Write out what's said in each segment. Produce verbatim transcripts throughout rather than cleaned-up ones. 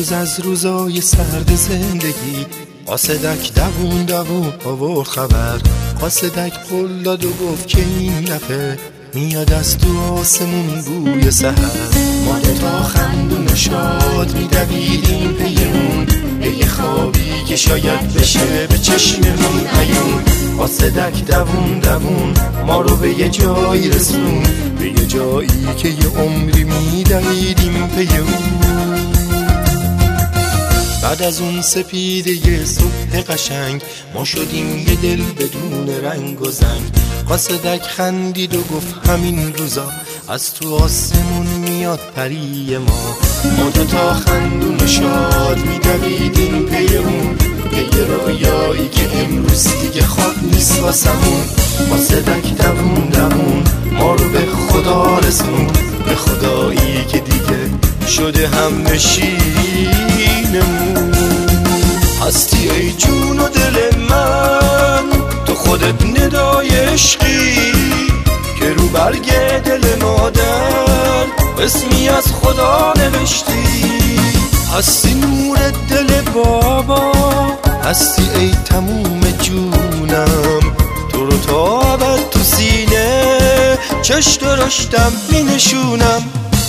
روز از روزای سرد زندگی قاصدک دوون دوون آورد خبر. قاصدک قول داد و گفت که این دفعه میاد از تو آسمون بوی سحر. ما دوتا خندون و شاد میدویدیم پیمون به یه خوابی که شاید بشه به چشممون عیون. قاصدک دوون دوون ما رو به یه جایی رسون، به یه جایی که یه عمری میدویدیم پیمون. بعد از اون سپیده صبح قشنگ ما شدیم یه دل بدون رنگ و زنگ. قاصدک خندید و گفت همین روزا از تو آسمون میاد پری ما. ما دوتا خندون و شاد میدویدیم پی اون، به یه رویایی که امروز دیگه خواب نیست واسمون. قاصدک دوون دوون ما رو به خدا رسون، به خدایی که دیگه شده هم نشینمون. هستی ای جون و دل من، تو خودت ندای عشقی که رو برگ دل مادر اسمی از خدا نوشتی. هستی نور دل بابا، هستی ای تموم جونم، تو رو تا ابد تو سینه چش درشتم می نشونم.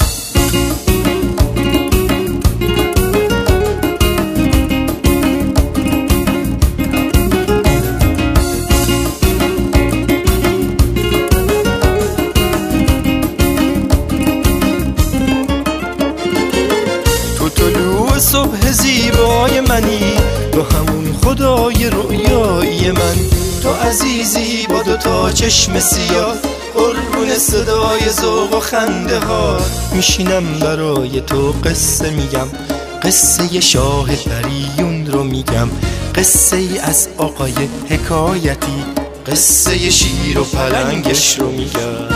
صبح زیبای منی، تو همون خدای رویایی من. تو عزیزی با دوتا چشم سیاه، قربون صدای ذوق و خنده ها. میشینم برای تو قصه میگم، قصه شاه پریون رو میگم. قصه ای از آقای حکایتی، قصه شیر و پلنگش رو میگم.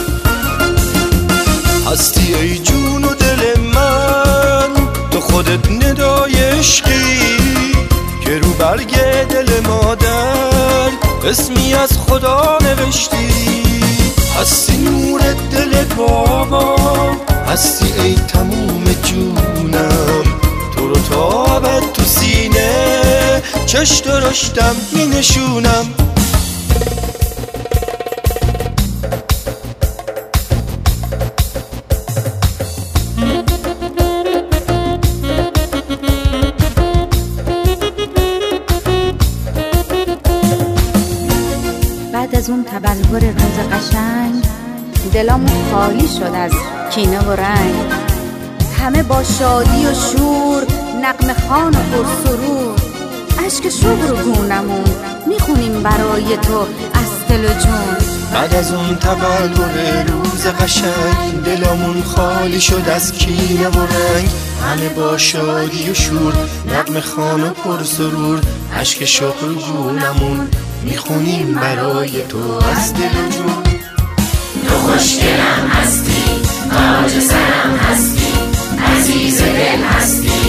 هستی ای جون و دل من، تو خودت ندای عشقی که رو برگ دل مادر اسمی از خدا نوشتی. هستی نور دل بابا، هستی ای تموم جونم، تو رو تا ابد تو سینه چش درشتم می نشونم. بعد از اون تبلور روز قشنگ دلامون خالی شد از کینه و رنگ. همه با شادی و شور نغمه خوان و پرسرور، اشک شوق رو گونمون میخونیم برای تو از دل و جون. بعد از اون تبلور روز قشنگ دلامون خالی شد از کینه و رنگ. همه با شادی و شور نغمه خوان و پرسرور، اشک شوق رو گونمون میخونیم برای تو از دل و جون. تو خوشگلم هستی، تاج سرم هستی، عزیز دل هستی.